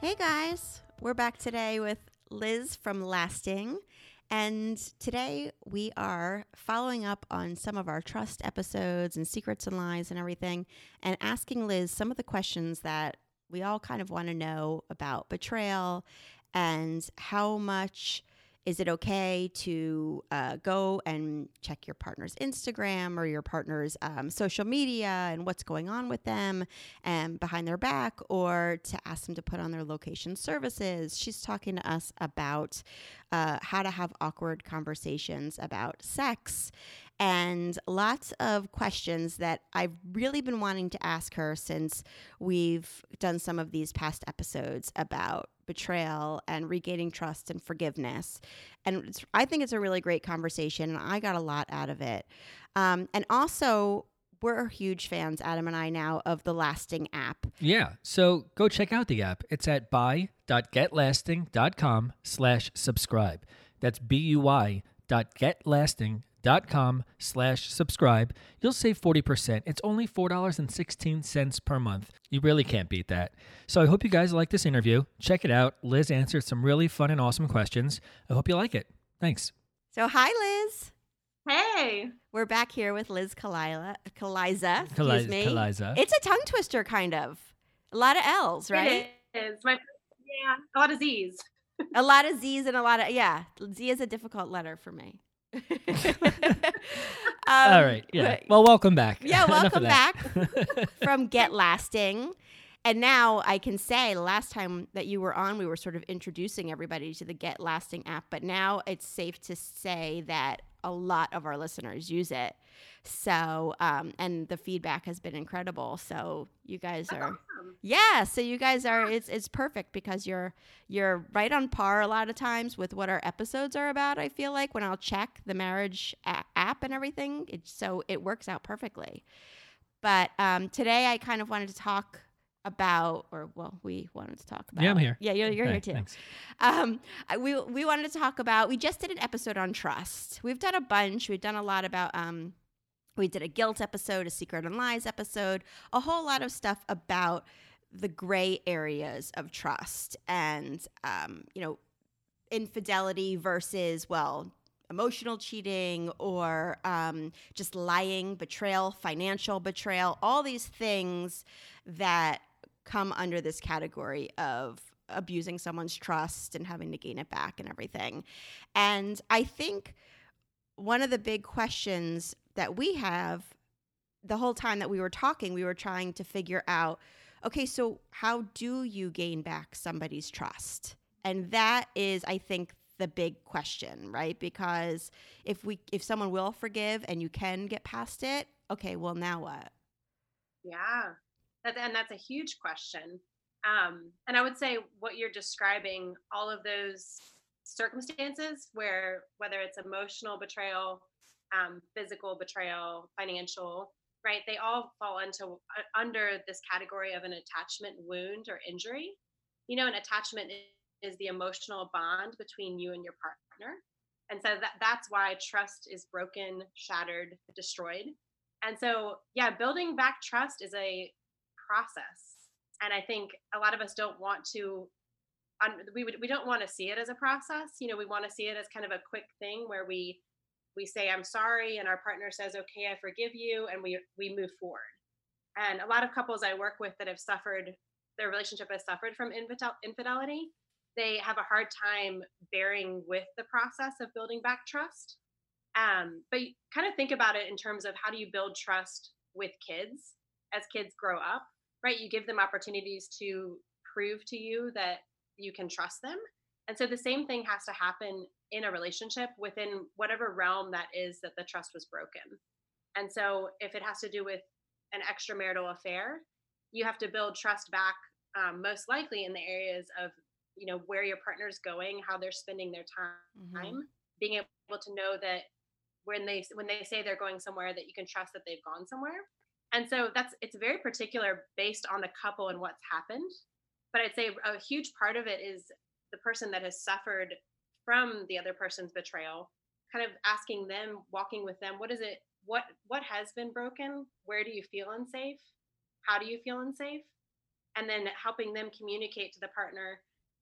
Hey guys, we're back today with Liz from Lasting. And today we are following up on some of our trust episodes and secrets and lies and everything, and asking Liz some of the questions that we all kind of want to know about betrayal and how much is it okay to go and check your partner's Instagram or your partner's social media and what's going on with them and behind their back, or to ask them to put on their location services. She's talking to us about how to have awkward conversations about sex and lots of questions that I've really been wanting to ask her since we've done some of these past episodes about betrayal and regaining trust and forgiveness. And I think it's a really great conversation, and I got a lot out of it. And also, we're huge fans, Adam and I now, of the Lasting app. Yeah, so go check out the app. It's at buy.getlasting.com/subscribe. That's buy.getlasting.com/subscribe. You'll save 40%. It's only $4.16 per month. You really can't beat that. So I hope you guys like this interview. Check it out. Liz answered some really fun and awesome questions. I hope you like it. Thanks. So hi, Liz. Hey. We're back here with Liz Kaliza. Kaliza. Kaliza. It's a tongue twister, kind of. A lot of L's, right? It is. Yeah, a lot of Z's. A lot of Z's and a lot of, yeah. Z is a difficult letter for me. All right. Yeah. Well, welcome back. Yeah, welcome back from Get Lasting. And now I can say, last time that you were on, we were sort of introducing everybody to the Get Lasting app. But now it's safe to say that a lot of our listeners use it. So, and the feedback has been incredible. So you guys are, awesome. Yeah. So you guys are, it's perfect because you're right on par a lot of times with what our episodes are about. I feel like when I'll check the marriage app and everything, so it works out perfectly. But today I kind of wanted to talk about, we wanted to talk about. Yeah, I'm here. Yeah, you're here too. Thanks. We wanted to talk about, we just did an episode on trust. We've done a bunch. We've done a lot about, we did a guilt episode, a secret and lies episode, a whole lot of stuff about the gray areas of trust and, infidelity versus, emotional cheating or just lying, betrayal, financial betrayal, all these things that come under this category of abusing someone's trust and having to gain it back and everything. And I think one of the big questions that we have the whole time that we were talking, we were trying to figure out, okay, so how do you gain back somebody's trust? And that is, I think, the big question, right? Because if someone will forgive and you can get past it, okay, well, now what? Yeah, that's a huge question. And I would say what you're describing, all of those circumstances where, whether it's emotional betrayal, physical betrayal, financial, right? They all fall under this category of an attachment wound or injury. An attachment is the emotional bond between you and your partner. And so that's why trust is broken, shattered, destroyed. And so, yeah, building back trust is a process. And I think a lot of us don't want to, we don't want to see it as a process. We want to see it as kind of a quick thing where we say, I'm sorry, and our partner says, okay, I forgive you, and we move forward. And a lot of couples I work with that have suffered, their relationship has suffered from infidelity, they have a hard time bearing with the process of building back trust. But you kind of think about it in terms of how do you build trust with kids as kids grow up, right? You give them opportunities to prove to you that you can trust them. And so the same thing has to happen in a relationship within whatever realm that is that the trust was broken. And so if it has to do with an extramarital affair, you have to build trust back, most likely in the areas of where your partner's going, how they're spending their time, being able to know that when they say they're going somewhere, that you can trust that they've gone somewhere. And so it's very particular based on the couple and what's happened. But I'd say a huge part of it is the person that has suffered from the other person's betrayal, kind of asking them, walking with them, what is it, what has been broken? Where do you feel unsafe? How do you feel unsafe? and then helping them communicate to the partner,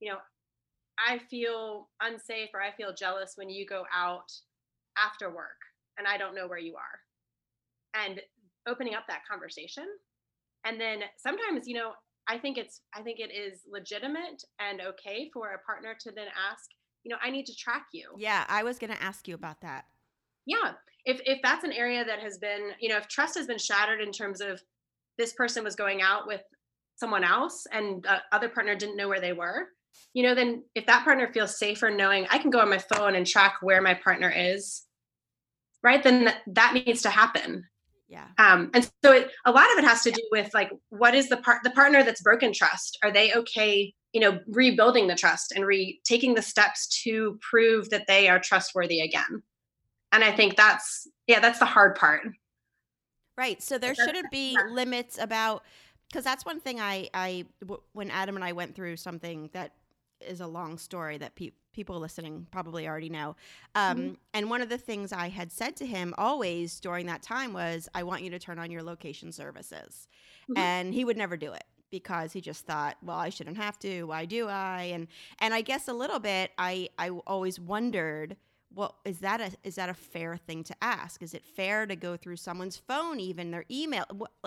I feel unsafe or I feel jealous when you go out after work and I don't know where you are. And opening up that conversation. And then sometimes, I think it is legitimate and okay for a partner to then ask, I need to track you. Yeah, I was going to ask you about that. Yeah. If that's an area that has been, if trust has been shattered in terms of this person was going out with someone else and the other partner didn't know where they were, then if that partner feels safer knowing I can go on my phone and track where my partner is, right, then that needs to happen. Yeah. And so a lot of it has to do with like, what is the partner that's broken trust? Are they okay, rebuilding the trust and taking the steps to prove that they are trustworthy again? And I think that's the hard part. Right. So there shouldn't be limits about, because that's one thing when Adam and I went through something that is a long story that people listening probably already know. And one of the things I had said to him always during that time was, I want you to turn on your location services. And he would never do it because he just thought, well, I shouldn't have to. Why do I? And I guess a little bit, I always wondered, well, is that a fair thing to ask? Is it fair to go through someone's phone, even their email?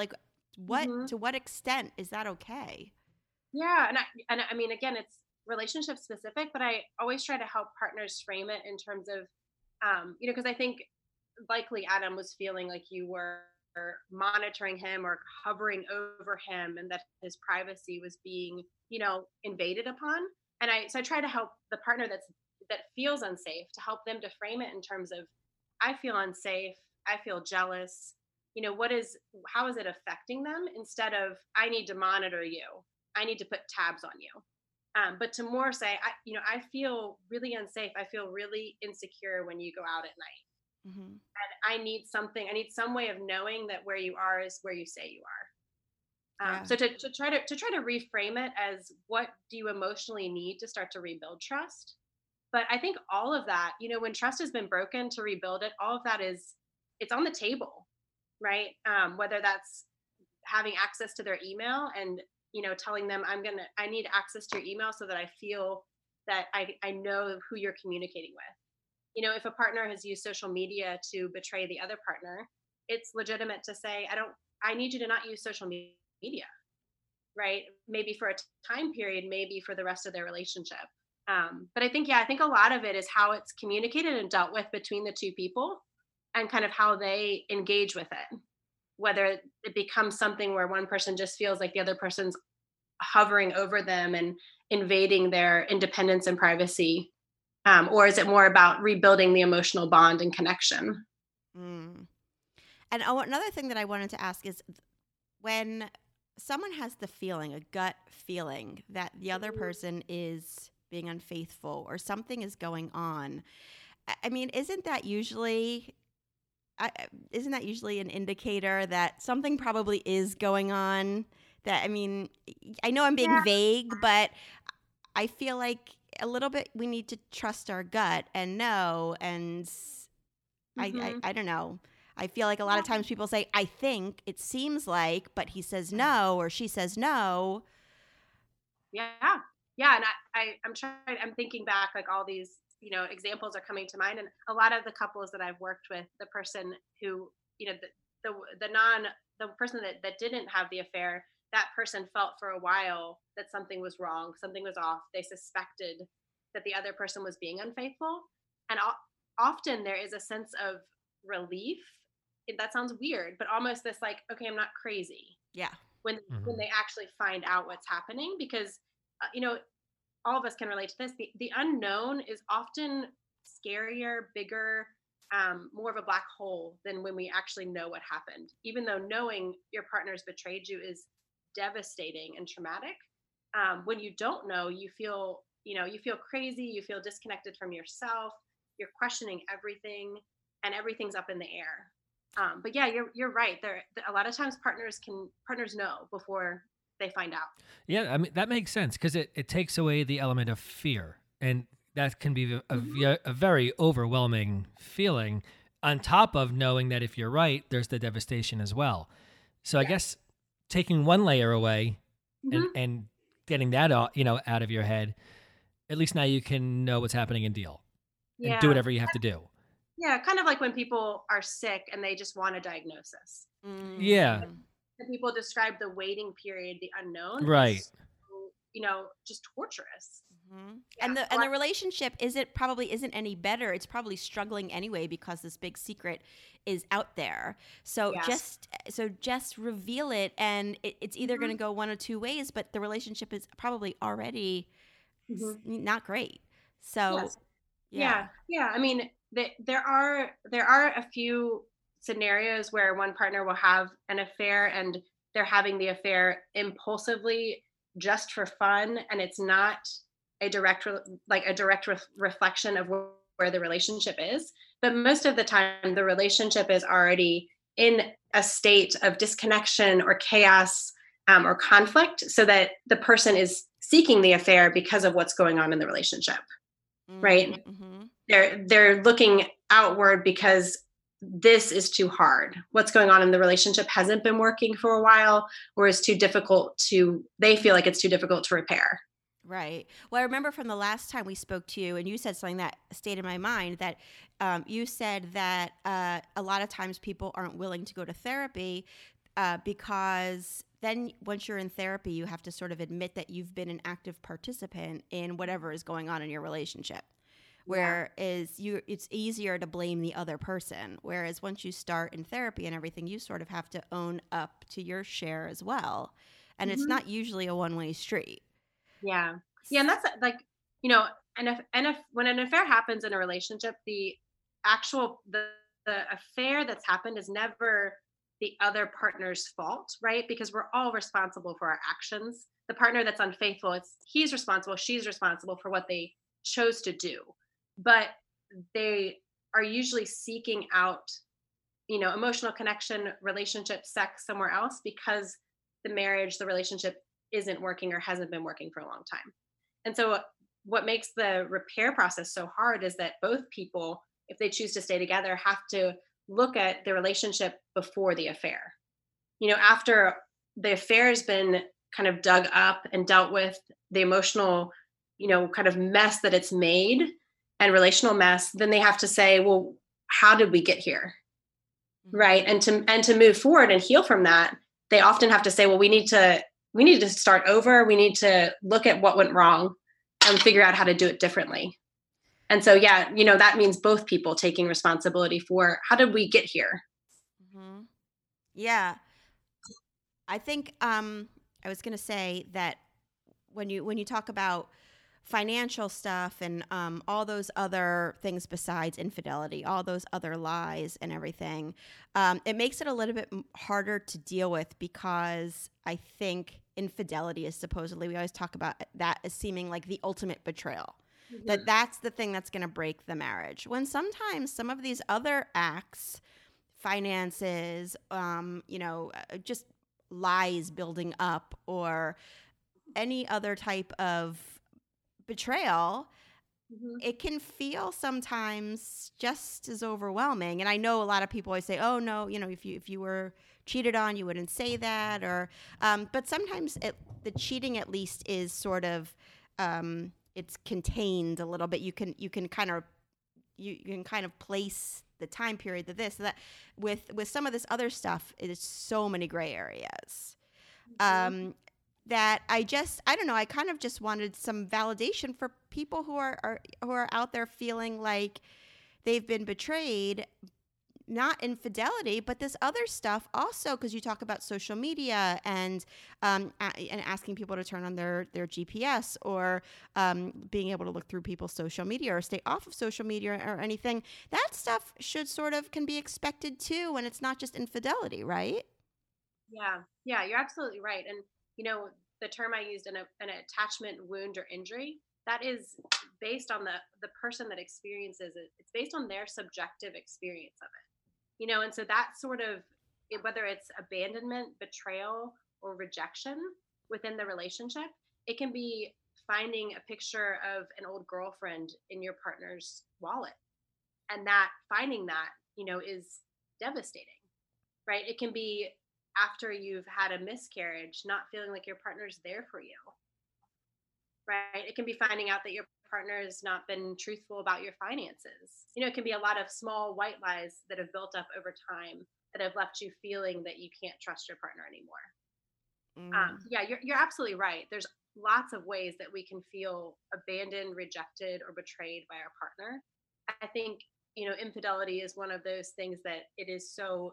To what extent is that okay? Yeah. And I mean, again, it's relationship specific, but I always try to help partners frame it in terms of, because I think likely Adam was feeling like you were monitoring him or hovering over him and that his privacy was being, invaded upon. And so I try to help the partner that feels unsafe, to help them to frame it in terms of, I feel unsafe, I feel jealous, how is it affecting them, instead of, I need to monitor you, I need to put tabs on you. But to more say, I feel really unsafe. I feel really insecure when you go out at night. And I need some way of knowing that where you are is where you say you are. So to try to reframe it as, what do you emotionally need to start to rebuild trust? But I think all of that, when trust has been broken, to rebuild it, all of that it's on the table, right? Whether that's having access to their email and, telling them I need access to your email so that I feel that I know who you're communicating with. If a partner has used social media to betray the other partner, it's legitimate to say, I need you to not use social media, right? Maybe for a time period, maybe for the rest of their relationship. But I think a lot of it is how it's communicated and dealt with between the two people and kind of how they engage with it. Whether it becomes something where one person just feels like the other person's hovering over them and invading their independence and privacy, or is it more about rebuilding the emotional bond and connection? And another thing that I wanted to ask is, when someone has a gut feeling that the other person is being unfaithful or something is going on, I mean, isn't that usually an indicator that something probably is going on? I know I'm being vague, but I feel like a little bit we need to trust our gut and know. And I don't know. I feel like a lot of times people say, I think, it seems like, but he says no or she says no. Yeah. Yeah. And I'm thinking back, like all these, examples are coming to mind. And a lot of the couples that I've worked with, the person who, the person that didn't have the affair, that person felt for a while that something was wrong, something was off. They suspected that the other person was being unfaithful. And often there is a sense of relief. That sounds weird, but almost this like, okay, I'm not crazy. Yeah. When they actually find out what's happening, because, all of us can relate to this. The unknown is often scarier, bigger, more of a black hole than when we actually know what happened. Even though knowing your partner's betrayed you is devastating and traumatic, when you don't know, you feel crazy, you feel disconnected from yourself, you're questioning everything, and everything's up in the air. But yeah, you're right. A lot of times partners know before they find out. Yeah, I mean, that makes sense because it takes away the element of fear, and that can be a very overwhelming feeling, on top of knowing that if you're right, there's the devastation as well. So I guess taking one layer away, and getting that out of your head, at least now you can know what's happening and deal and do Yeah. whatever you have to do. Yeah, kind of like when people are sick and they just want a diagnosis. Yeah. And people describe the waiting period, the unknown, Right. as just torturous. And the relationship probably isn't any better. It's probably struggling anyway because this big secret is out there. So just reveal it, and it's either going to go one or two ways. But the relationship is probably already not great. So yeah. I mean, there are a few scenarios where one partner will have an affair and they're having the affair impulsively just for fun, and it's not a direct reflection of where the relationship is. But most of the time, the relationship is already in a state of disconnection or chaos or conflict, so that the person is seeking the affair because of what's going on in the relationship, right? They're looking outward because this is too hard. What's going on in the relationship hasn't been working for a while, or is too difficult they feel like it's too difficult to repair. Right. Well, I remember from the last time we spoke to you, and you said something that stayed in my mind, that you said that a lot of times people aren't willing to go to therapy because then once you're in therapy, you have to sort of admit that you've been an active participant in whatever is going on in your relationship. Whereas it's easier to blame the other person. Whereas once you start in therapy and everything, you sort of have to own up to your share as well. And it's not usually a one-way street. Yeah. And that's like, and if when an affair happens in a relationship, the affair that's happened is never the other partner's fault, right? Because we're all responsible for our actions. The partner that's unfaithful, he's responsible, she's responsible for what they chose to do. But they are usually seeking out, emotional connection, relationship, sex somewhere else because the relationship isn't working or hasn't been working for a long time. And so what makes the repair process so hard is that both people, if they choose to stay together, have to look at the relationship before the affair. After the affair has been kind of dug up and dealt with, the emotional, kind of mess that it's made and relational mess, then they have to say, well, how did we get here? Right. And to move forward and heal from that, they often have to say, well, we need to start over. We need to look at what went wrong and figure out how to do it differently. And so, that means both people taking responsibility for how did we get here? Yeah. I think I was going to say that when you talk about financial stuff and all those other things besides infidelity, all those other lies and everything, it makes it a little bit harder to deal with because I think infidelity is supposedly, we always talk about that as seeming like the ultimate betrayal. That's the thing that's going to break the marriage. When sometimes some of these other acts, finances, just lies building up or any other type of betrayal, it can feel sometimes just as overwhelming. And I know a lot of people always say, oh no, if you were cheated on, you wouldn't say that, or but sometimes the cheating at least is sort of it's contained a little bit. You can kind of place the time period that with some of this other stuff, it is so many gray areas. That I don't know. I kind of just wanted some validation for people who are out there feeling like they've been betrayed, not infidelity, but this other stuff also, because you talk about social media and asking people to turn on their GPS or being able to look through people's social media or stay off of social media or anything. That stuff can be expected too, and it's not just infidelity, right? Yeah, you're absolutely right. And the term I used, an attachment wound or injury, that is based on the person that experiences it. It's based on their subjective experience of it. And so that sort of, whether it's abandonment, betrayal, or rejection within the relationship, it can be finding a picture of an old girlfriend in your partner's wallet. And finding that, is devastating, right? It can be after you've had a miscarriage, not feeling like your partner's there for you, right? It can be finding out that your partner has not been truthful about your finances. It can be a lot of small white lies that have built up over time that have left you feeling that you can't trust your partner anymore. Yeah, you're absolutely right. There's lots of ways that we can feel abandoned, rejected, or betrayed by our partner. I think, infidelity is one of those things that it is so,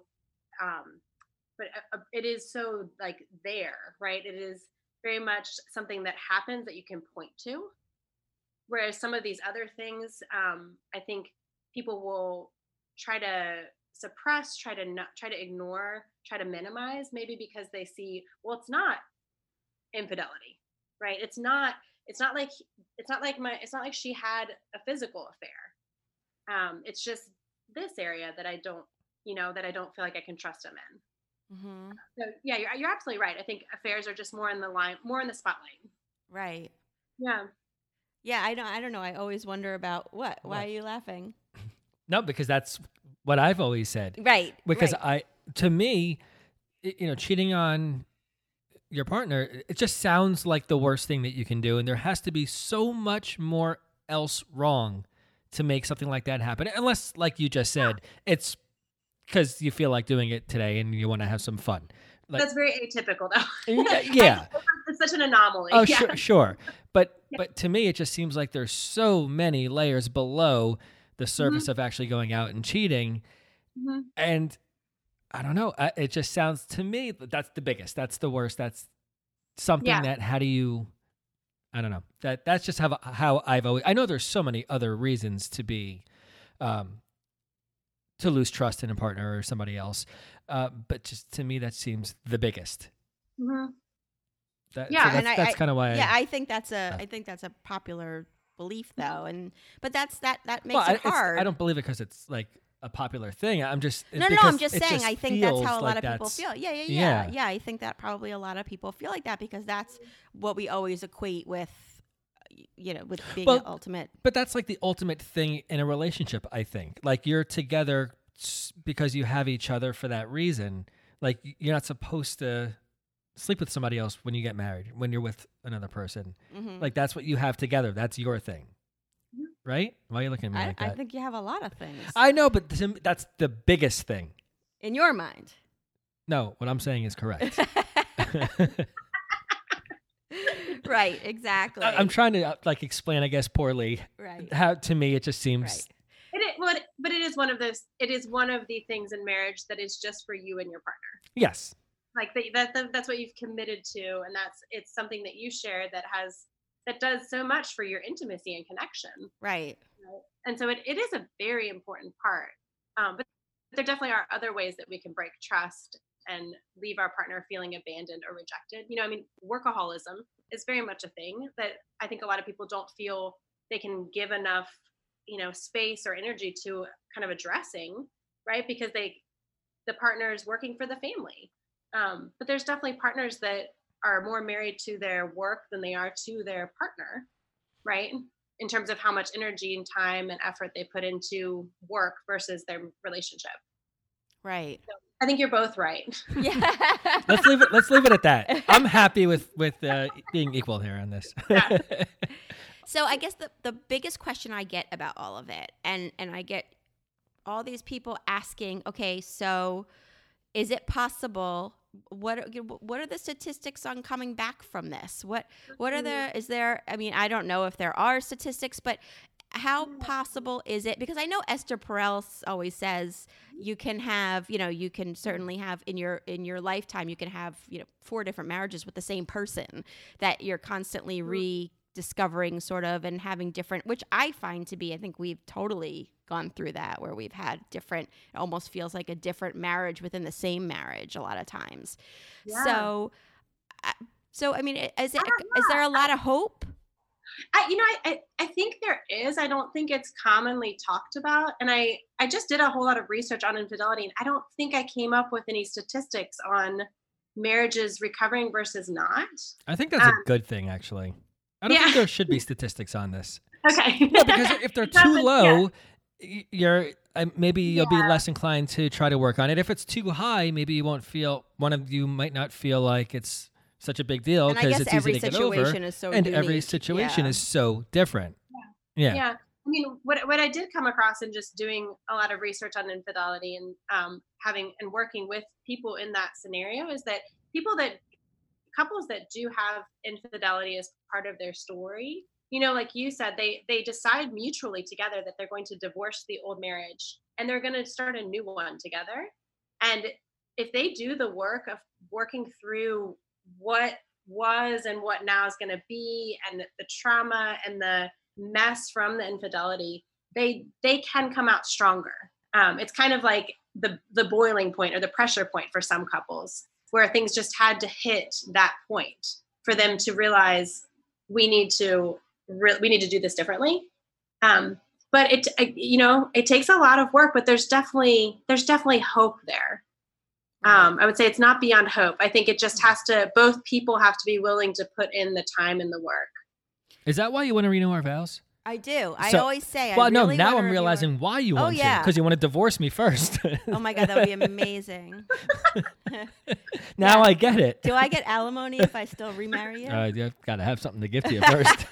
but it is so like there, right? It is very much something that happens that you can point to. Whereas some of these other things, I think people will try to suppress, try to ignore, try to minimize, maybe because they see, well, it's not infidelity, right? It's not like she had a physical affair. It's just this area that I don't feel like I can trust him in. Mm-hmm. So yeah, you're absolutely right. I think affairs are just more in the spotlight. Right. Yeah. Yeah, I don't know. I always wonder about what. Why are you laughing? No, because that's what I've always said. Right. Because right. to me, cheating on your partner, it just sounds like the worst thing that you can do. And there has to be so much more else wrong to make something like that happen. Unless, like you just said, it's because you feel like doing it today and you want to have some fun. Like, that's very atypical, though. Yeah. It's such an anomaly. Oh, yeah. sure. But to me, it just seems like there's so many layers below the surface of actually going out and cheating. Mm-hmm. And I don't know. It just sounds to me that's the biggest. That's the worst. That's something that how do you? I don't know. That's just how I've always. I know there's so many other reasons to be, to lose trust in a partner or somebody else, but just to me that seems the biggest. Mm-hmm. That's kind of why. Yeah, I think that's a popular belief though, but that makes it hard. I don't believe it because it's like a popular thing. I'm just I'm just saying. I think that's how a lot of people feel. Yeah. I think that probably a lot of people feel like that because that's what we always equate with, with being the ultimate. But that's like the ultimate thing in a relationship. I think like you're together because you have each other for that reason. Like you're not supposed to sleep with somebody else when you get married, when you're with another person. Mm-hmm. Like that's what you have together. That's your thing. Right? Why are you looking at me like that? I think you have a lot of things. I know, but that's the biggest thing. In your mind. No, what I'm saying is correct. Right, exactly. I'm trying to explain, I guess, poorly. Right. How to me it just seems. Right. But it is one of those. It is one of the things in marriage that is just for you and your partner. Yes. Like that's what you've committed to, and it's something that you share that does so much for your intimacy and connection. Right. And so it is a very important part. But there definitely are other ways that we can break trust and leave our partner feeling abandoned or rejected. Workaholism is very much a thing that I think a lot of people don't feel they can give enough, space or energy to kind of addressing, right? Because the partner is working for the family. But there's definitely partners that are more married to their work than they are to their partner, right? In terms of how much energy and time and effort they put into work versus their relationship. Right. So I think you're both right. Yeah. Let's leave it at that. I'm happy with being equal here on this. Yeah. So I guess the biggest question I get about all of it, and I get all these people asking, okay, so is it possible? What are the statistics on coming back from this? What are is there? I mean, I don't know if there are statistics, but how possible is it? Because I know Esther Perel always says you can have, you can certainly have in your lifetime, you can have, 4 different marriages with the same person that you're constantly rediscovering sort of and having different, which I find to be, I think we've totally gone through that where we've had different, it almost feels like a different marriage within the same marriage a lot of times. Yeah. So I mean, is there a lot of hope? I think there is. I don't think it's commonly talked about. And I just did a whole lot of research on infidelity, and I don't think I came up with any statistics on marriages recovering versus not. I think that's a good thing, actually. I don't think there should be statistics on this. Okay. No, because if they're too low, maybe you'll be less inclined to try to work on it. If it's too high, maybe you won't feel, one of you might not feel like it's such a big deal because it's easy to get over. Is so and unique. Every situation is so different. Yeah. I mean, what I did come across in just doing a lot of research on infidelity and having and working with people in that scenario is that couples that do have infidelity as part of their story, like you said, they decide mutually together that they're going to divorce the old marriage and they're going to start a new one together. And if they do the work of working through what was and what now is going to be, and the trauma and the mess from the infidelity, they can come out stronger. It's kind of like the boiling point or the pressure point for some couples, where things just had to hit that point for them to realize we need to do this differently. But it takes a lot of work, but there's definitely hope there. I would say it's not beyond hope. I think it just both people have to be willing to put in the time and the work. Is that why you want to renew our vows? I do. I always say. Well, no. Now I'm realizing why you want to, because you want to divorce me first. Oh my God, that would be amazing. Now I get it. Do I get alimony if I still remarry you? You've got to have something to give to you first.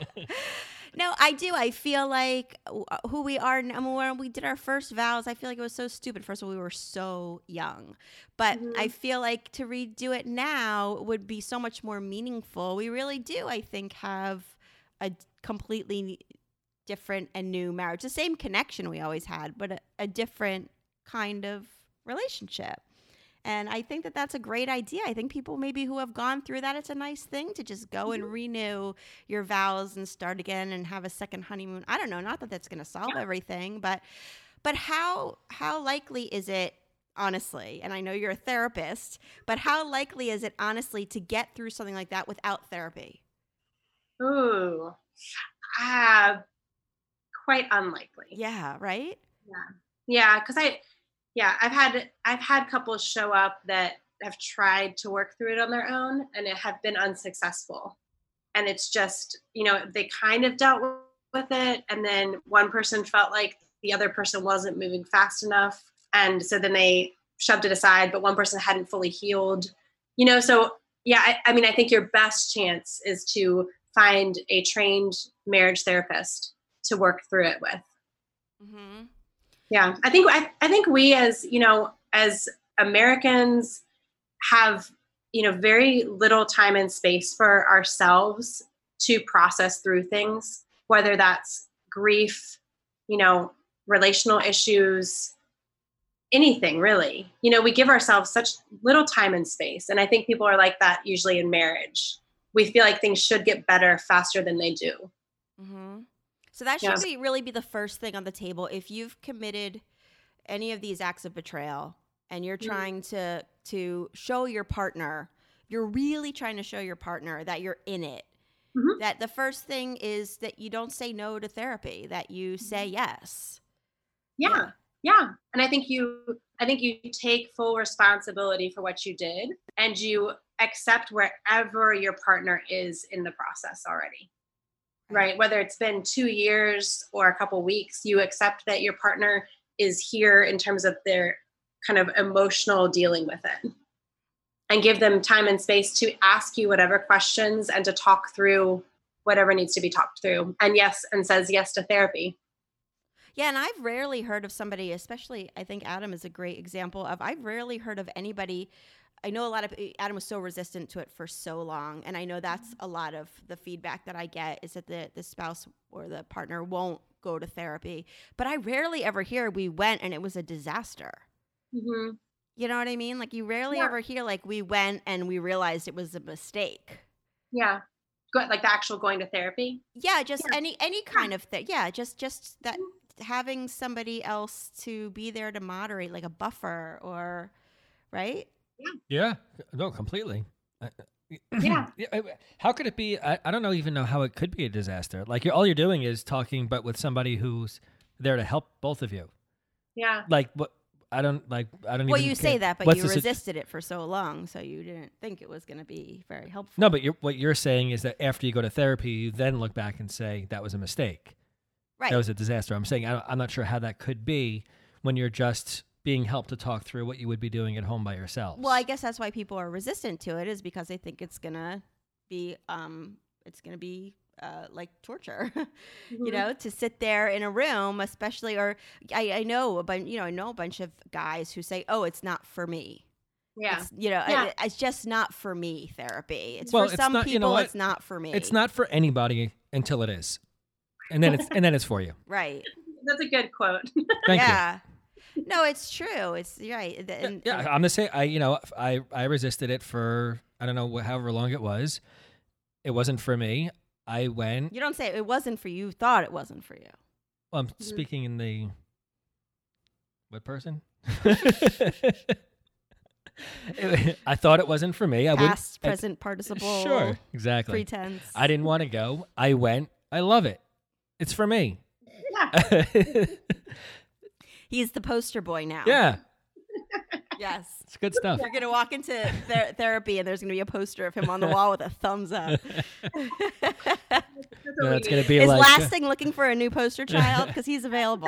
No, I do. I feel like who we are. When we did our first vows, I feel like it was so stupid. First of all, we were so young. But I feel like to redo it now would be so much more meaningful. We really do, I think, have a completely different and new marriage. The same connection we always had, but a different kind of relationship. And I think that that's a great idea. I think people maybe who have gone through that, it's a nice thing to just go and renew your vows and start again and have a second honeymoon. I don't know, not that that's going to solve everything, but how likely is it, honestly, and I know you're a therapist, but how likely is it, honestly, to get through something like that without therapy? Ooh, quite unlikely. Yeah, right? Yeah, because I've had couples show up that have tried to work through it on their own and it have been unsuccessful. And it's just, they kind of dealt with it. And then one person felt like the other person wasn't moving fast enough. And so then they shoved it aside, but one person hadn't fully healed, so yeah, I think your best chance is to find a trained marriage therapist to work through it with. Mm-hmm. Yeah, I think we as Americans have, very little time and space for ourselves to process through things, whether that's grief, relational issues, anything really. We give ourselves such little time and space. And I think people are like that usually in marriage. We feel like things should get better faster than they do. Mm-hmm. So that should really be the first thing on the table. If you've committed any of these acts of betrayal and you're trying to show your partner, you're really trying to show your partner that you're in it, that the first thing is that you don't say no to therapy, that you say yes. Yeah. And I think you take full responsibility for what you did and you accept wherever your partner is in the process already. Right. Whether it's been 2 years or a couple weeks, you accept that your partner is here in terms of their kind of emotional dealing with it, and give them time and space to ask you whatever questions and to talk through whatever needs to be talked through, and says yes to therapy. Yeah. And I've rarely heard of somebody, especially I think Adam is a great example of, I've rarely heard of anybody. I know Adam was so resistant to it for so long. And I know that's a lot of the feedback that I get is that the spouse or the partner won't go to therapy. But I rarely ever hear we went and it was a disaster. Mm-hmm. You know what I mean? Like you rarely ever hear like we went and we realized it was a mistake. Yeah. Like the actual going to therapy? Yeah, just any kind of thing. Yeah, just that having somebody else to be there to moderate, like a buffer or, right? Yeah, no, completely. Yeah. How could it be? I don't even know how it could be a disaster. Like all you're doing is talking, but with somebody who's there to help both of you. Yeah. Like what? I don't. Well, you say that, but you resisted it for so long, so you didn't think it was going to be very helpful. No, but what you're saying is that after you go to therapy, you then look back and say that was a mistake. Right. That was a disaster. I'm saying I'm not sure how that could be when you're just being helped to talk through what you would be doing at home by yourselves. Well, I guess that's why people are resistant to it, is because they think it's gonna be like torture, you know, to sit there in a room, especially. Or I know a bunch of guys who say, "Oh, it's not for me." Yeah. It's, you know, Yeah. it's just not for me. Therapy. It's Well, for it's some not- people. you know what? It's not for me. It's not for anybody until it is, and then it's for you. right. That's a good quote. Thank you. Yeah. No, it's true. It's right. Yeah, I'm gonna say I resisted it for I don't know however long it was. It wasn't for me. I went. You don't say it wasn't for you. Thought it wasn't for you. Well, I'm speaking in the what person? I thought it wasn't for me. I wouldn't. Past, present, participle. Sure, exactly. Pretense. I didn't want to go. I went. I love it. It's for me. Yeah. He's the poster boy now. Yeah, Yes. it's good stuff. You're going to walk into therapy and there's going to be a poster of him on the wall with a thumbs up. No, it's gonna be Is like Lasting looking for a new poster child? Because he's available.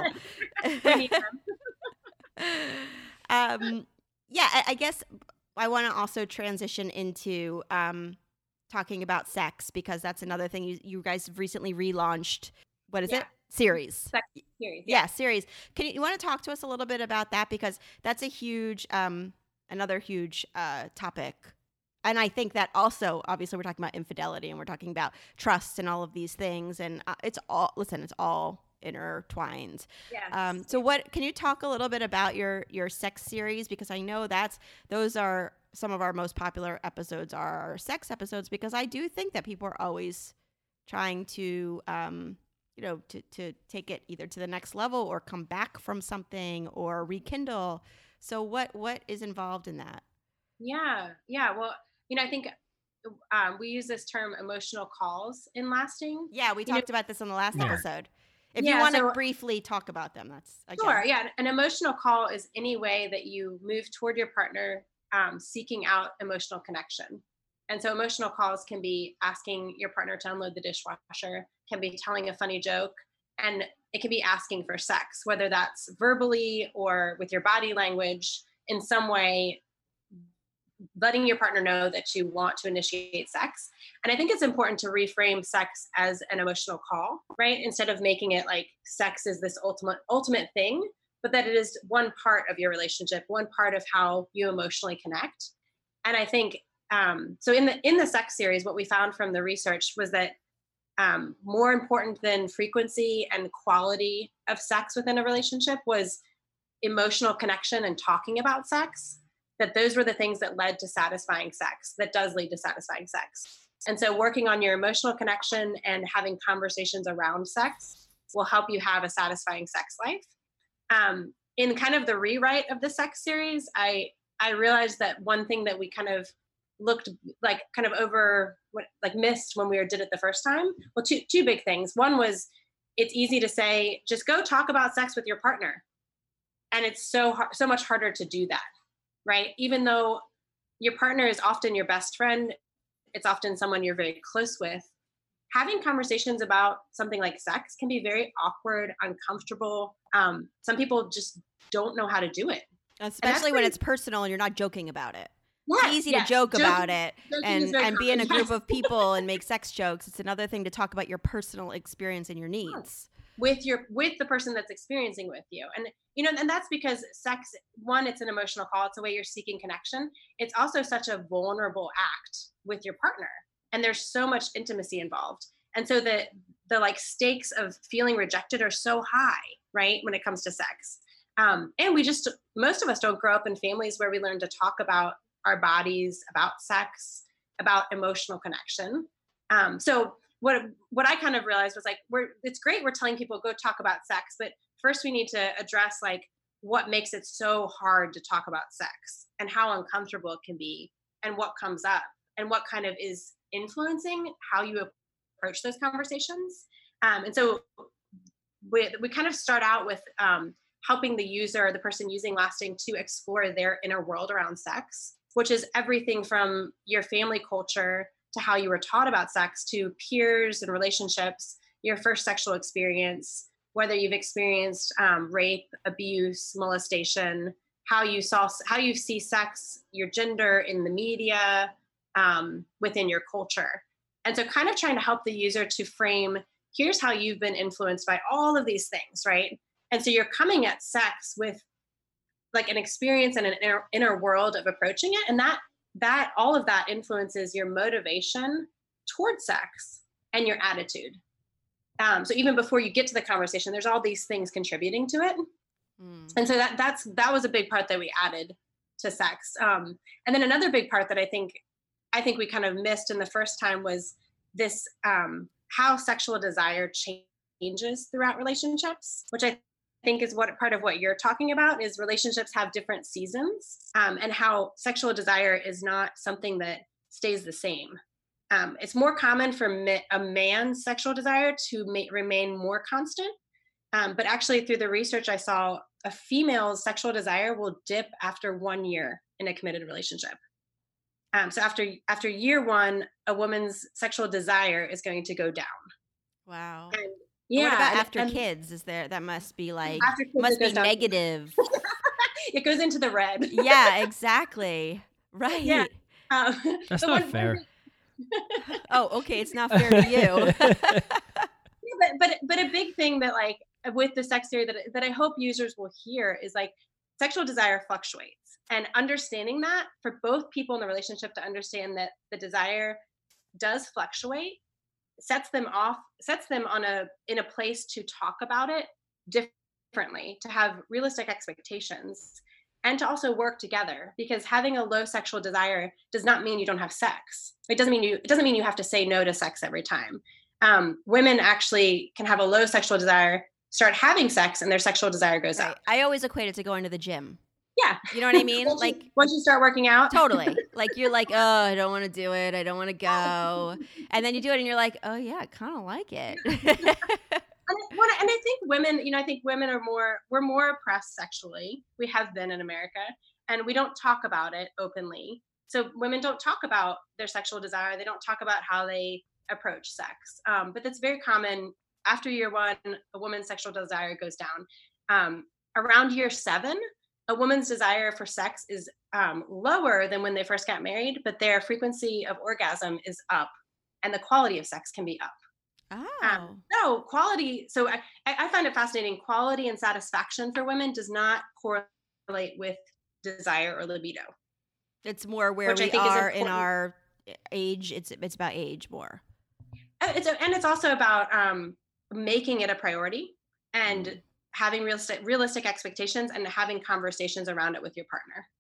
Yeah, I guess I want to also transition into talking about sex, because that's another thing you guys have recently relaunched. What is it? Series. Sex series. Yeah, series. You want to talk to us a little bit about that, because that's a huge, another huge topic. And I think that also, obviously, we're talking about infidelity and we're talking about trust and all of these things, and it's all intertwined. Yes. So can you talk a little bit about your sex series? Because I know those are some of our most popular episodes are our sex episodes, because I do think that people are always trying to, to take it either to the next level or come back from something or rekindle. So what is involved in that? Yeah. Well, I think we use this term emotional calls in Lasting. Yeah, we talked about this in the last Yeah. episode. If you want to so- briefly talk about them, that's Sure. Yeah. An emotional call is any way that you move toward your partner, seeking out emotional connection. And so emotional calls can be asking your partner to unload the dishwasher, can be telling a funny joke, and it can be asking for sex, whether that's verbally or with your body language, in some way, letting your partner know that you want to initiate sex. And I think it's important to reframe sex as an emotional call, right? Instead of making it like sex is this ultimate thing, but that it is one part of your relationship, one part of how you emotionally connect. And I think so in the sex series, what we found from the research was that more important than frequency and quality of sex within a relationship was emotional connection and talking about sex. That those were the things that led to satisfying sex, that does lead to satisfying sex. And so working on your emotional connection and having conversations around sex will help you have a satisfying sex life. In kind of the rewrite of the sex series, I realized that one thing that we kind of looked like kind of missed when we did it the first time. Well, two big things. One was it's easy to say, just go talk about sex with your partner. And it's so much harder to do that. Right? Even though your partner is often your best friend, it's often someone you're very close with. Having conversations about something like sex can be very awkward, uncomfortable. Some people just don't know how to do it. Especially when it's personal and you're not joking about it. Yes, It's easy to joke about it joking is and very be in a common. group of people and make sex jokes. It's another thing to talk about your personal experience and your needs. with the person that's experiencing with you. And and that's because sex, one, it's an emotional call, it's a way you're seeking connection. It's also such a vulnerable act with your partner, and there's so much intimacy involved. And so the like stakes of feeling rejected are so high, right, when it comes to sex. And most of us don't grow up in families where we learn to talk about our bodies, about sex, about emotional connection. So what I kind of realized was like, it's great we're telling people go talk about sex, but first we need to address like what makes it so hard to talk about sex and how uncomfortable it can be and what comes up and what kind of is influencing how you approach those conversations. And so we kind of start out with helping the user, the person using Lasting, to explore their inner world around sex, which is everything from your family culture to how you were taught about sex, to peers and relationships, your first sexual experience, whether you've experienced rape, abuse, molestation, how you see sex, your gender in the media, within your culture. And so kind of trying to help the user to frame, here's how you've been influenced by all of these things, right? And so you're coming at sex with like an experience and an inner world of approaching it. And that all of that influences your motivation towards sex and your attitude. So even before you get to the conversation, there's all these things contributing to it. And so that was a big part that we added to sex. And then another big part that I think we kind of missed in the first time was this, how sexual desire changes throughout relationships, which I think is part of what you're talking about, is relationships have different seasons, and how sexual desire is not something that stays the same. It's more common for a man's sexual desire to remain more constant. But actually through the research I saw, a female's sexual desire will dip after 1 year in a committed relationship. So after year one, a woman's sexual desire is going to go down. Wow. And, what about after kids? Is there, that must be like, must be negative. It goes into the red. Yeah, exactly. Right. Yeah. That's not fair. Oh, okay. It's not fair to you. Yeah, but a big thing that, like, with the sex theory that I hope users will hear is, like, sexual desire fluctuates, and understanding that for both people in the relationship, to understand that the desire does fluctuate, sets them in a place to talk about it differently, to have realistic expectations, and to also work together. Because having a low sexual desire does not mean you don't have sex. It doesn't mean you have to say no to sex every time. Women actually can have a low sexual desire, start having sex, and their sexual desire goes up. I always equate it to going to the gym. Yeah. You know what I mean? Once you start working out. Totally. Like, you're like, oh, I don't want to do it. I don't want to go. And then you do it and you're like, oh yeah, I kind of like it. And I think women, we're more oppressed sexually. We have been in America, and we don't talk about it openly. So women don't talk about their sexual desire. They don't talk about how they approach sex. But that's very common. After year one, a woman's sexual desire goes down. Around year 7, a woman's desire for sex is lower than when they first got married, but their frequency of orgasm is up, and the quality of sex can be up. Oh. So I find it fascinating. Quality and satisfaction for women does not correlate with desire or libido. It's more where we are in our age. It's about age more. It's also about making it a priority and having realistic expectations and having conversations around it with your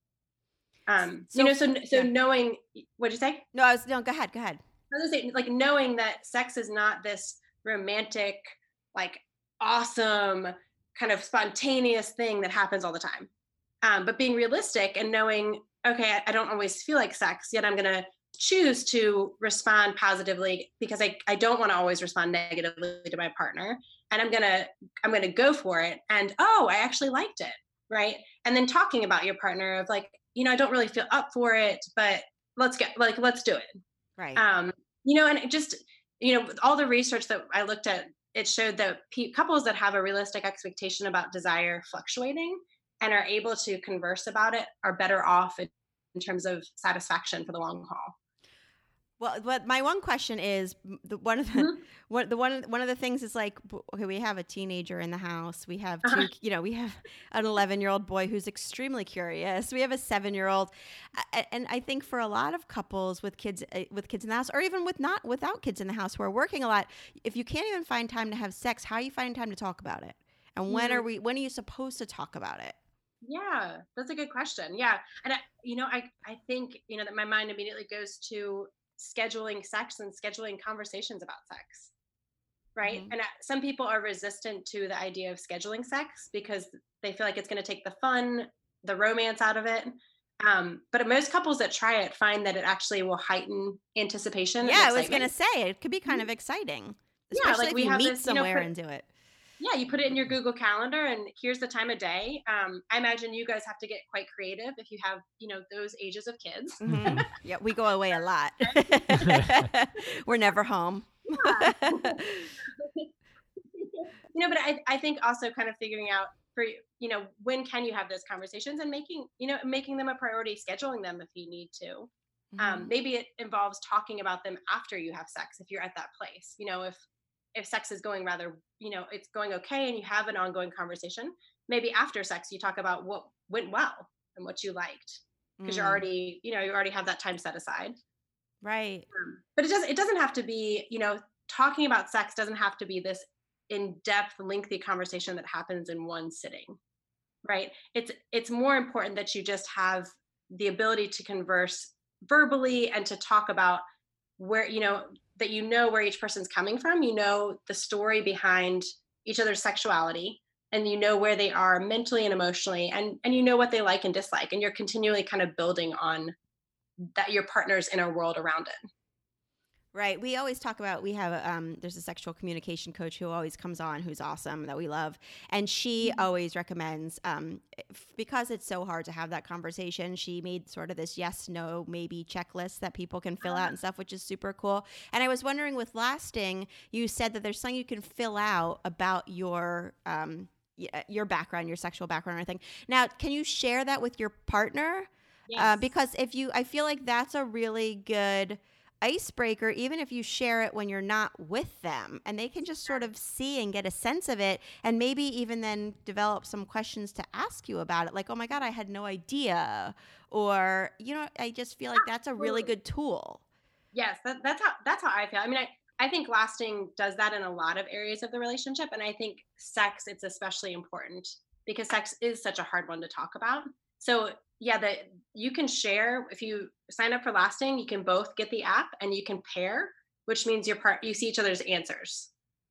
partner. So knowing, what'd you say? No, go ahead. I was gonna say, like, knowing that sex is not this romantic, like, awesome kind of spontaneous thing that happens all the time. But being realistic and knowing, okay, I don't always feel like sex, yet I'm gonna choose to respond positively because I don't want to always respond negatively to my partner, and I'm gonna go for it. And I actually liked it, right? And then talking about your partner of, like, I don't really feel up for it, but let's do it, right? And it just, all the research that I looked at, it showed that couples that have a realistic expectation about desire fluctuating and are able to converse about it are better off in terms of satisfaction for the long haul. Well, but my one question is, one of the things is, like, okay, we have a teenager in the house. We have two, we have an 11-year-old boy who's extremely curious. We have a 7-year-old, and I think for a lot of couples with kids in the house, or even without kids in the house who are working a lot, if you can't even find time to have sex, how are you finding time to talk about it? And when are you supposed to talk about it? Yeah, that's a good question. Yeah, and I think that my mind immediately goes to scheduling sex and scheduling conversations about sex, right? Mm-hmm. And some people are resistant to the idea of scheduling sex because they feel like it's going to take the fun, the romance out of it. But most couples that try it find that it actually will heighten anticipation. Yeah, I was going to say, it could be kind of exciting, especially if you meet somewhere and do it. Yeah, you put it in your Google Calendar, and here's the time of day. I imagine you guys have to get quite creative if you have, those ages of kids. Mm-hmm. Yeah, we go away a lot. We're never home. But I think also kind of figuring out for, when can you have those conversations, and making them a priority, scheduling them if you need to. Maybe it involves talking about them after you have sex, if you're at that place. If sex is going rather, it's going okay, and you have an ongoing conversation, maybe after sex you talk about what went well and what you liked, because you're already, you already have that time set aside. Right. But it doesn't have to be, talking about sex doesn't have to be this in-depth, lengthy conversation that happens in one sitting, right? It's more important that you just have the ability to converse verbally and to talk about where, that where each person's coming from, the story behind each other's sexuality, and where they are mentally and emotionally, and what they like and dislike, and you're continually kind of building on that, your partner's inner world around it. Right. We always talk about, we have, there's a sexual communication coach who always comes on, who's awesome, that we love. And she always recommends, because it's so hard to have that conversation, she made sort of this yes, no, maybe checklist that people can fill out and stuff, which is super cool. And I was wondering, with lasting, you said that there's something you can fill out about your background, your sexual background, or anything. Now, can you share that with your partner? Yes. Because I feel like that's a really good icebreaker, even if you share it when you're not with them, and they can just sort of see and get a sense of it, and maybe even then develop some questions to ask you about it, like, oh my God, I had no idea, or I just feel like that's a really good tool. Yes, that's how I feel. I mean, I think lasting does that in a lot of areas of the relationship, and I think sex, it's especially important because sex is such a hard one to talk about. So yeah, that you can share. If you sign up for lasting, you can both get the app and you can pair, which means you see each other's answers.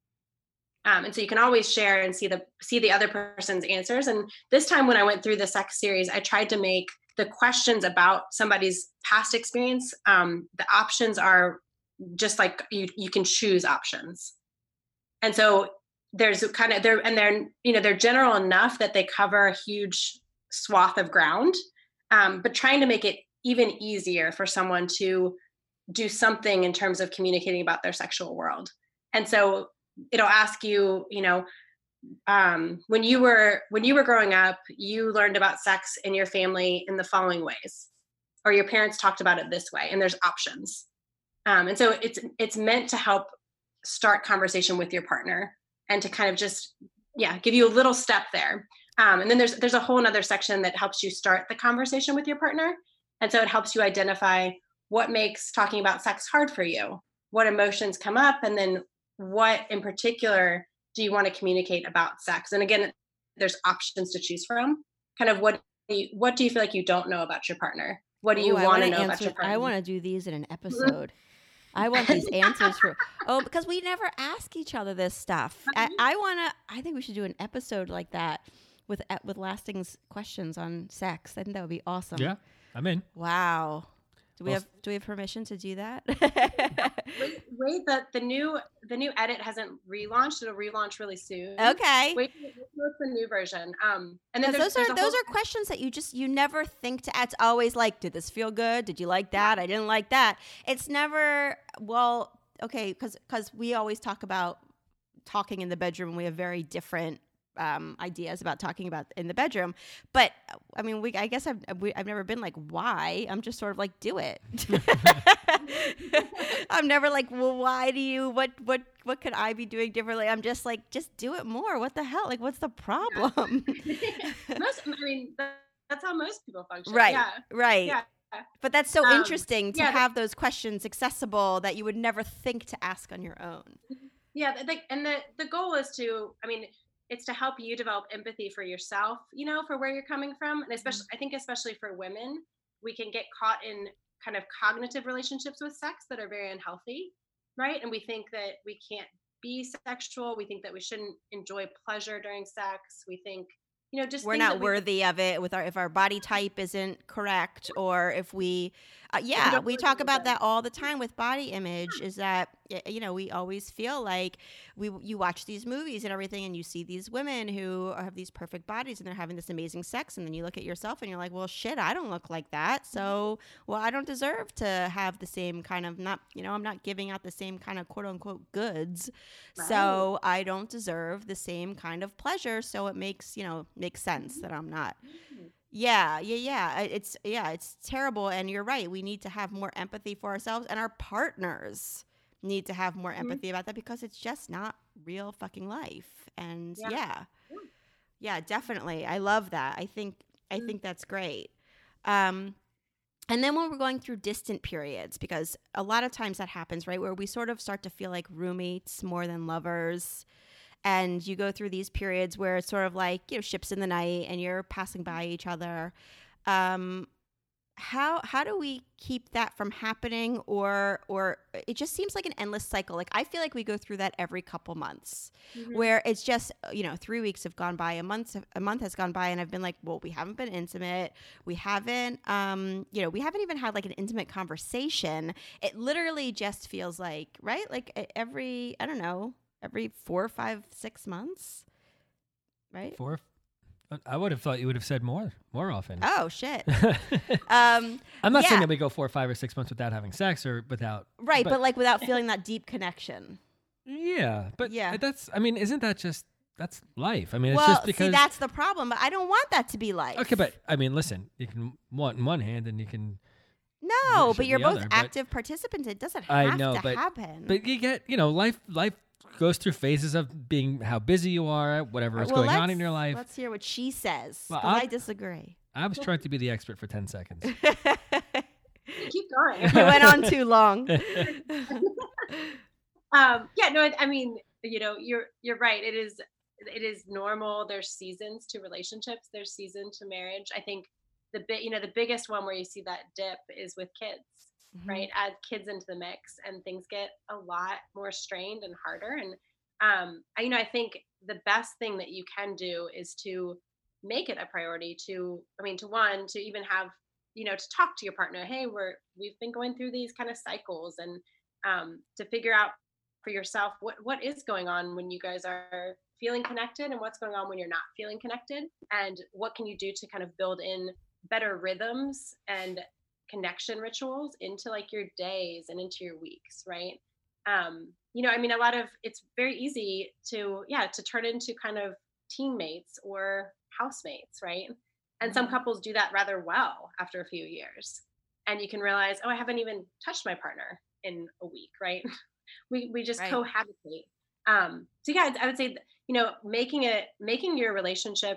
And so you can always share and see the other person's answers. And this time when I went through the sex series, I tried to make the questions about somebody's past experience. The options are just like you can choose options. And so there's kind of they're general enough that they cover a huge swath of ground. But trying to make it even easier for someone to do something in terms of communicating about their sexual world. And so it'll ask you, when you were growing up, you learned about sex in your family in the following ways, or your parents talked about it this way, and there's options. And so it's meant to help start conversation with your partner, and to kind of just, give you a little step there. And then there's a whole nother section that helps you start the conversation with your partner. And so it helps you identify what makes talking about sex hard for you, what emotions come up, and then what in particular do you want to communicate about sex. And again, there's options to choose from. Kind of what do you feel like you don't know about your partner? What do you want to know about your partner? I want to do these in an episode. I want these answers because we never ask each other this stuff. I think we should do an episode like that with lasting's questions on sex. I think that would be awesome. Yeah, I'm in. Wow. Do we have permission to do that? wait, the new edit hasn't relaunched. It'll relaunch really soon. Okay. Wait, what's the new version? And then those are questions that you never think to ask. It's always like, did this feel good? Did you like that? I didn't like that. It's never, well, okay, because we always talk about talking in the bedroom, and we have very different ideas about talking about in the bedroom. But I mean, I guess I've never been like, why? I'm just sort of like, do it. I'm never like, well, why do you, what could I be doing differently? I'm just like, just do it more. What the hell? Like, what's the problem? That's how most people function. Right. Yeah. Right. Yeah. But that's so interesting to have those questions accessible that you would never think to ask on your own. Yeah. And the goal is it's to help you develop empathy for yourself, for where you're coming from. And especially for women, we can get caught in kind of cognitive relationships with sex that are very unhealthy, right? And we think that we can't be sexual. We think that we shouldn't enjoy pleasure during sex. We think, just we're not worthy of it if our body type isn't correct, or if we Yeah, we talk about that all the time with body image. Is that we always feel like you watch these movies and everything, and you see these women who have these perfect bodies and they're having this amazing sex, and then you look at yourself and you're like, well, shit, I don't look like that. So, well, I don't deserve to have the same kind of I'm not giving out the same kind of quote unquote goods. Right. So I don't deserve the same kind of pleasure. So it makes sense that I'm not. Yeah. It's terrible. And you're right. We need to have more empathy for ourselves, and our partners need to have more empathy about that, because it's just not real fucking life. And yeah, definitely. I love that. I think that's great. And then when we're going through distant periods, because a lot of times that happens, right, where we sort of start to feel like roommates more than lovers. And you go through these periods where it's sort of like, ships in the night and you're passing by each other. How do we keep that from happening? Or it just seems like an endless cycle. Like, I feel like we go through that every couple months, where it's just, 3 weeks have gone by, a month has gone by, and I've been like, well, we haven't been intimate. We haven't, we haven't even had like an intimate conversation. It literally just feels like, right? Like every 4, 5, 6 months, right? 4. I would have thought you would have said more often. Oh shit! I'm not saying that we go 4, 5, or 6 months without having sex or without. Right, but like without feeling that deep connection. Yeah, but isn't that just that's life? I mean, it's just because that's the problem. But I don't want that to be life. Okay, but I mean, listen, you can want in one hand and you can. No, but you're both active participants. It doesn't have to happen. But you get, life goes through phases of being how busy you are, whatever is going on in your life. Let's hear what she says. Well, I disagree. I was trying to be the expert for 10 seconds. Keep going. You went on too long. I mean, you're right. It is normal. There's seasons to relationships. There's season to marriage. I think the biggest one where you see that dip is with kids. Right, add kids into the mix and things get a lot more strained and harder. And I think the best thing that you can do is to make it a priority to even have to talk to your partner. Hey, we've been going through these kind of cycles, and to figure out for yourself what is going on when you guys are feeling connected, and what's going on when you're not feeling connected, and what can you do to kind of build in better rhythms and connection rituals into like your days and into your weeks, right? A lot of it's very easy to turn into kind of teammates or housemates, right? And some couples do that rather well after a few years, and you can realize, I haven't even touched my partner in a week, right? we just cohabitate. I would say making your relationship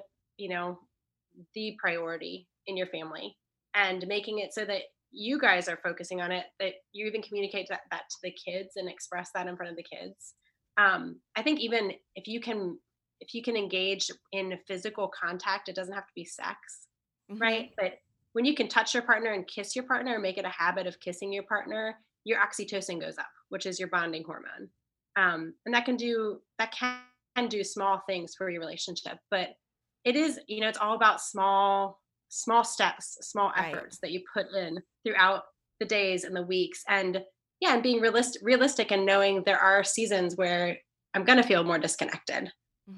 the priority in your family, and making it so that you guys are focusing on it, that you even communicate that to the kids and express that in front of the kids. I think even if you can engage in physical contact, it doesn't have to be sex, right? But when you can touch your partner and kiss your partner and make it a habit of kissing your partner, your oxytocin goes up, which is your bonding hormone. And that can do small things for your relationship, but it is, it's all about small steps, small efforts that you put in throughout the days and the weeks, and being realistic and knowing there are seasons where I'm going to feel more disconnected.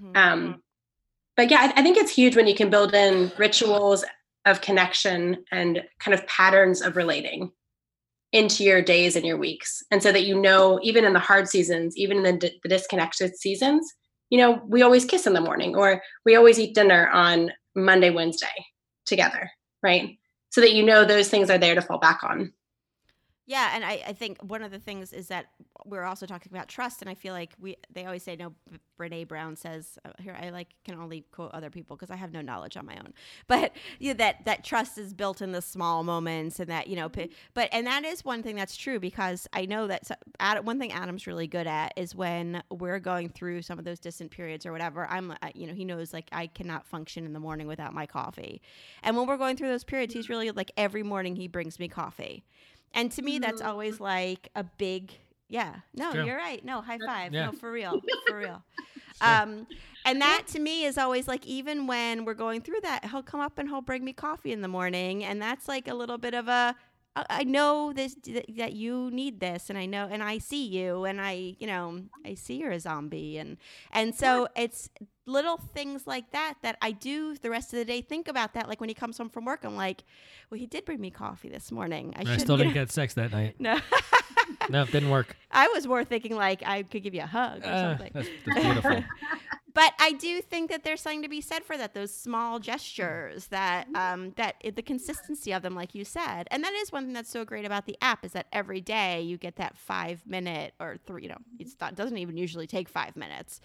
But I think it's huge when you can build in rituals of connection and kind of patterns of relating into your days and your weeks. And so that, even in the hard seasons, even in the disconnected seasons, we always kiss in the morning, or we always eat dinner on Monday, Wednesday together, right? So that those things are there to fall back on. Yeah, and I think one of the things is that we're also talking about trust, and I feel like they always say, Brené Brown says, here I can only quote other people because I have no knowledge on my own, but that trust is built in the small moments, and that and that is one thing that's true, because I know that one thing Adam's really good at is when we're going through some of those distant periods or whatever, he knows like I cannot function in the morning without my coffee, and when we're going through those periods, he's really like every morning he brings me coffee. And to me, that's always like a big, you're right. No, high five. Yeah. No, for real. Sure. And that to me is always like, even when we're going through that, he'll come up and he'll bring me coffee in the morning. And that's like a little bit of I know this, that you need this, and I know, and I see you, and I see you're a zombie, and so it's little things like that I do the rest of the day think about that. Like when he comes home from work, I'm like, well, he did bring me coffee this morning. I still didn't get sex that night. No. No, it didn't work. I was more thinking like I could give you a hug or something. That's beautiful. But I do think that there's something to be said for that, those small gestures, that the consistency of them, like you said. And that is one thing that's so great about the app, is that every day you get that 5 minute or 3, it doesn't even usually take 5 minutes,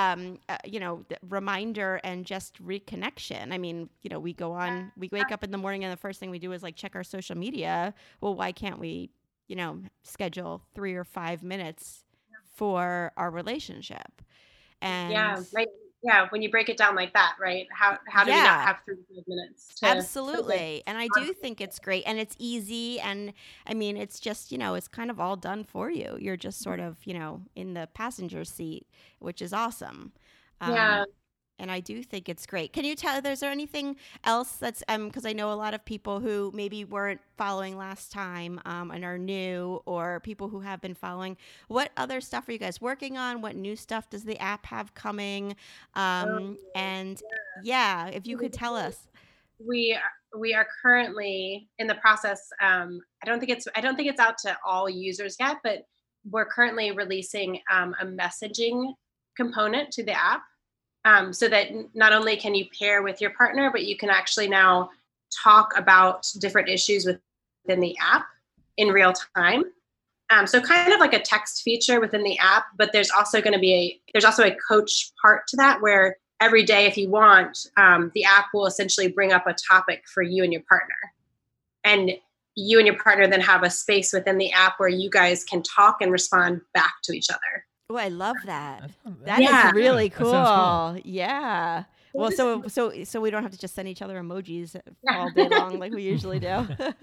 reminder and just reconnection. I mean, we go on, we wake up in the morning and the first thing we do is like check our social media. Well, why can't we, schedule 3 or 5 minutes for our relationship? And when you break it down like that, right? How do we not have 3 to 5 minutes? Absolutely. And I do think it's great, and it's easy, and I mean, it's just, it's kind of all done for you. You're just sort of, in the passenger seat, which is awesome. And I do think it's great. Can you tell, is there anything else that's, because I know a lot of people who maybe weren't following last time and are new, or people who have been following, what other stuff are you guys working on? What new stuff does the app have coming? And if you could tell us. We are currently in the process. I don't think it's out to all users yet, but we're currently releasing a messaging component to the app. So that not only can you pair with your partner, but you can actually now talk about different issues within the app in real time. So kind of like a text feature within the app, but there's also a coach part to that, where every day, if you want, the app will essentially bring up a topic for you and your partner. And you and your partner then have a space within the app where you guys can talk and respond back to each other. Oh, I love that. That is really cool. Cool. Yeah. Well, so we don't have to just send each other emojis all day long like we usually do.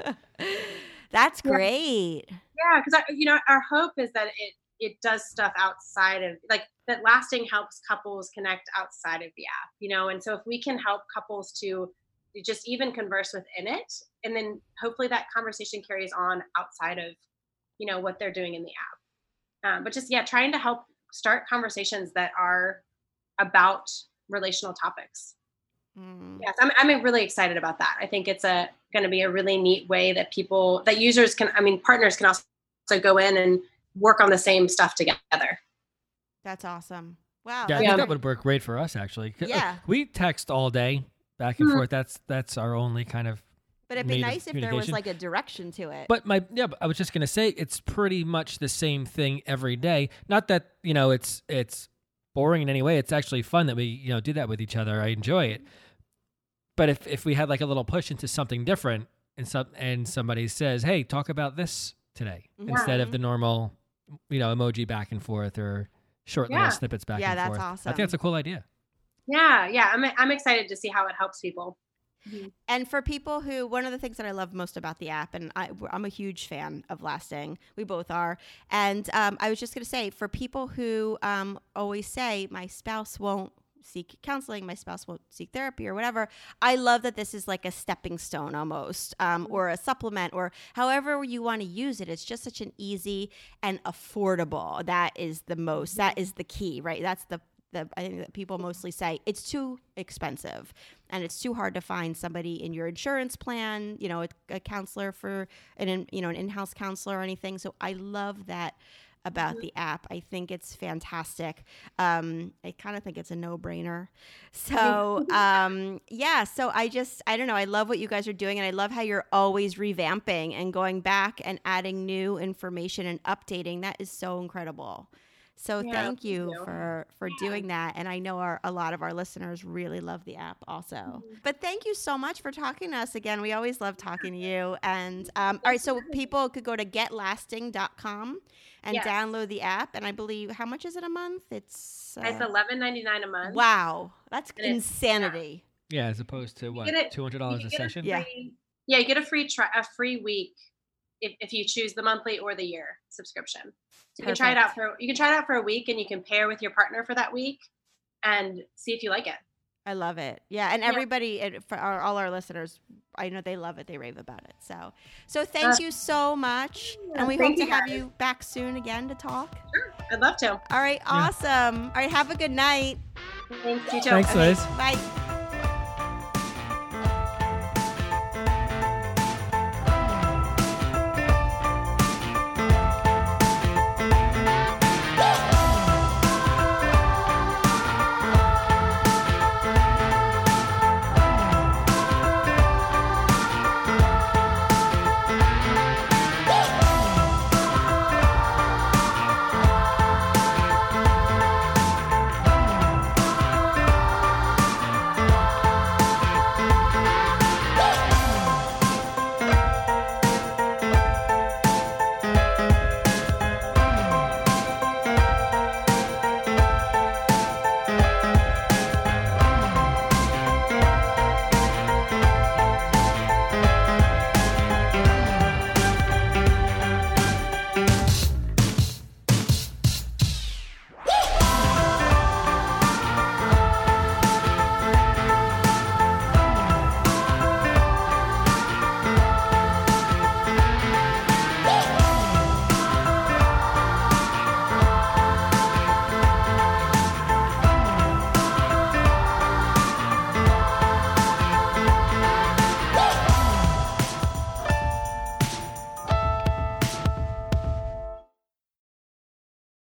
That's great. Yeah, because our hope is that it does stuff outside of, like, that Lasting helps couples connect outside of the app, and so if we can help couples to just even converse within it, and then hopefully that conversation carries on outside of, what they're doing in the app. But just, trying to help start conversations that are about relational topics. Yes, I'm really excited about that. I think it's going to be a really neat way that users partners can also go in and work on the same stuff together. That's awesome. Wow. Yeah, I think that would work great for us, actually. Yeah. We text all day back and forth. That's our only kind of. But it'd be nice if there was like a direction to it. But I was just going to say, it's pretty much the same thing every day. Not that, it's boring in any way. It's actually fun that we, do that with each other. I enjoy it. But if we had like a little push into something different, and somebody says, hey, talk about this today, instead of the normal, emoji back and forth or short little snippets back and forth. Yeah, that's awesome. I think that's a cool idea. Yeah. I'm excited to see how it helps people. And for people who, one of the things that I love most about the app, and I'm a huge fan of Lasting, we both are, and I was just going to say, for people who always say, my spouse won't seek counseling, my spouse won't seek therapy or whatever, I love that this is like a stepping stone almost, or a supplement, or however you want to use it. It's just such an easy and affordable. That is the key, right? That's the I think that people mostly say it's too expensive and it's too hard to find somebody in your insurance plan, a counselor for an in-house counselor or anything. So I love that about the app. I think it's fantastic. I kind of think it's a no-brainer. So, so I don't know. I love what you guys are doing, and I love how you're always revamping and going back and adding new information and updating. That is so incredible. So thank you for doing that. And I know a lot of our listeners really love the app also. But thank you so much for talking to us again. We always love talking to you. And all right, so people could go to getlasting.com and download the app. And I believe, how much is it a month? It's $11.99 a month. Wow. That's insanity. Yeah, as opposed to what, $200 a session? You get a free week if you choose the monthly or the year subscription. So you can try it out for a week, and you can pair with your partner for that week and see if you like it. I love it. Yeah, and everybody, and for all our listeners, I know they love it. They rave about it. So thank you so much, and we hope to have you back soon again to talk. Sure, I'd love to. All right, awesome. All right, have a good night. Thanks, you too. Thanks, Liz. Bye.